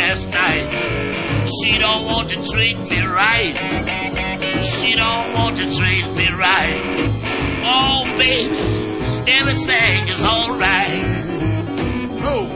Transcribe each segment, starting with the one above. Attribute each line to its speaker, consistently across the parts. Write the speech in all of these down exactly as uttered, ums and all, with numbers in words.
Speaker 1: last night. She don't want to treat me right. She don't want to treat me right. Oh, baby, everything is alright. Oh.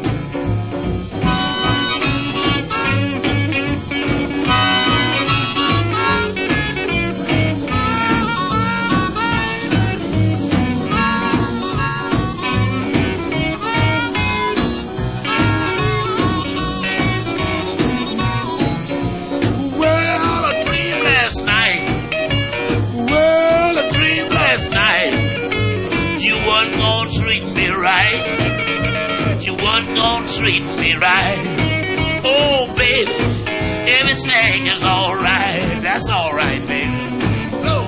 Speaker 1: Treat me right. Oh, baby, everything is alright. That's alright, baby. Oh.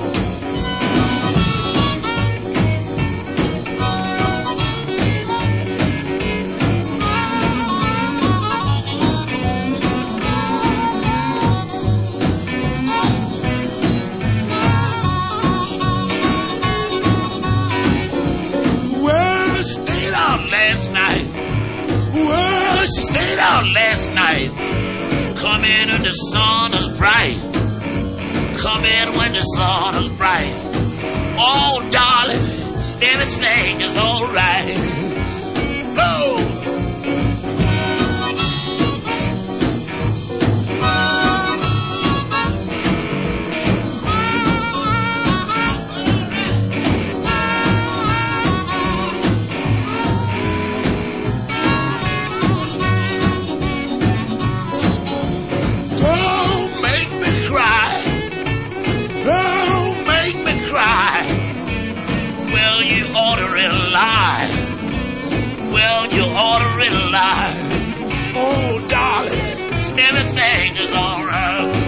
Speaker 1: Well, she stayed out last night. Well, she stayed out last night. Come in when the sun is bright. Come in when the sun is bright. Oh, darling, everything is alright. Oh. Well, you ought to realize, oh, darling, everything is all right.